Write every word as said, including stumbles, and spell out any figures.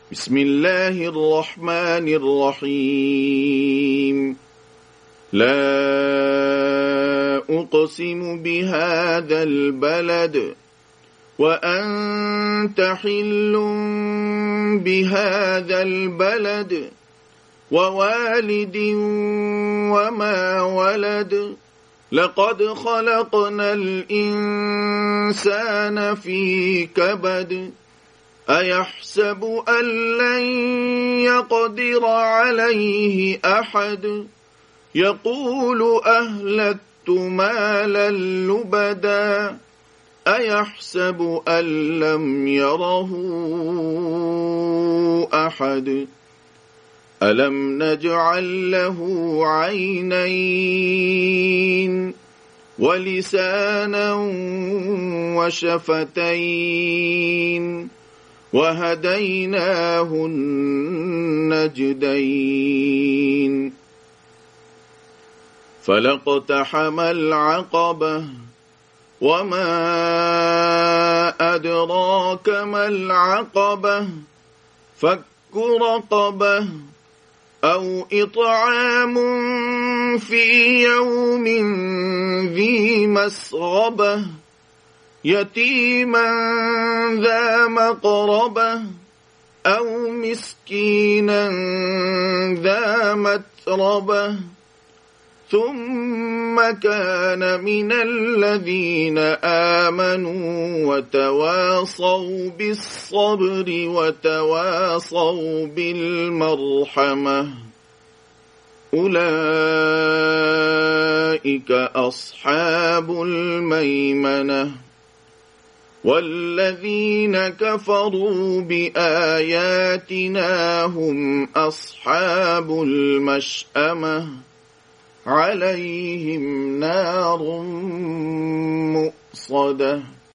بسم الله الرحمن الرحيم لا أقسم بهذا البلد وأنت حل بهذا البلد ووالد وما ولد لقد خلقنا الإنسان في كبد أيحسب أن لن يقدر عليه أحد يقول أهلكت مالا لبدا أيحسب أن لم يره أحد ألم نجعل له عينين ولسانا وشفتين وهديناه النجدين فلاقتحم العقبة وما أدراك ما العقبة فك رقبة أو إطعام في يوم ذي مسغبة يتيما ذا مقربة أو مسكينا ذا متربة ثم كان من الذين آمنوا وتواصوا بالصبر وتواصوا بالمرحمة أولئك أصحاب الميمنة والذين كفروا بآياتنا هم أصحاب المشأمة عليهم نار مؤصدة.